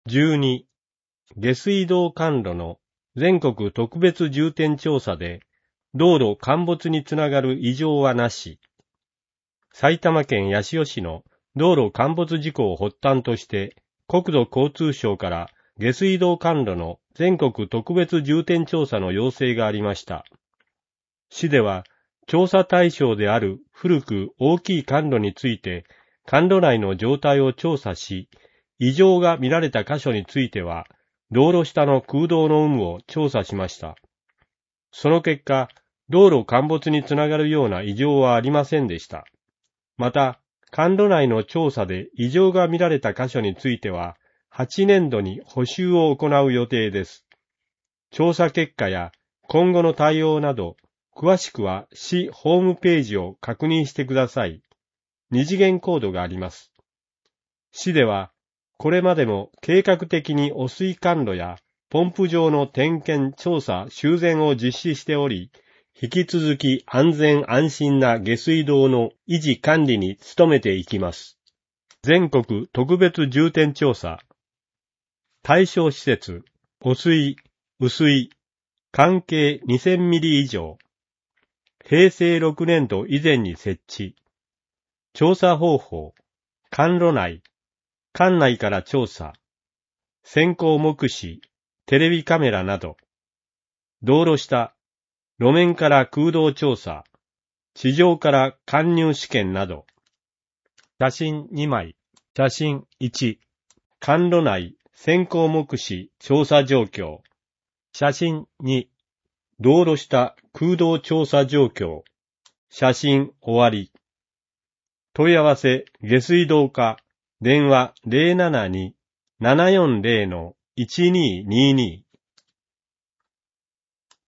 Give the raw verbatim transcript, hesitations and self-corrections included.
じゅうに、下水道管路の全国特別重点調査で、道路陥没につながる異常はなし。埼玉県八潮市の道路陥没事故を発端として、国土交通省から下水道管路の全国特別重点調査の要請がありました。市では、調査対象である古く大きい管路について、管路内の状態を調査し、異常が見られた箇所については、道路下の空洞の有無を調査しました。その結果、道路陥没につながるような異常はありませんでした。また、管路内の調査で異常が見られた箇所については、はちねんどに補修を行う予定です。調査結果や今後の対応など、詳しくは市ホームページを確認してください。二次元コードがあります。市では、これまでも計画的に汚水管路やポンプ場の点検、調査、修繕を実施しており、引き続き安全安心な下水道の維持管理に努めていきます。全国特別重点調査。対象施設、汚水、雨水、関係にせんミリ以上。へいせいろくねんど以前に設置。調査方法、管路内、管内から調査。先行目視、テレビカメラなど。道路下、路面から空洞調査。地上から貫入試験など。写真にまい。写真いち。管路内、先行目視、調査状況。写真に。道路下、空洞調査状況。写真終わり。問い合わせ、下水道課。電話 ゼロななに ななよんゼロ のいちにーにーにー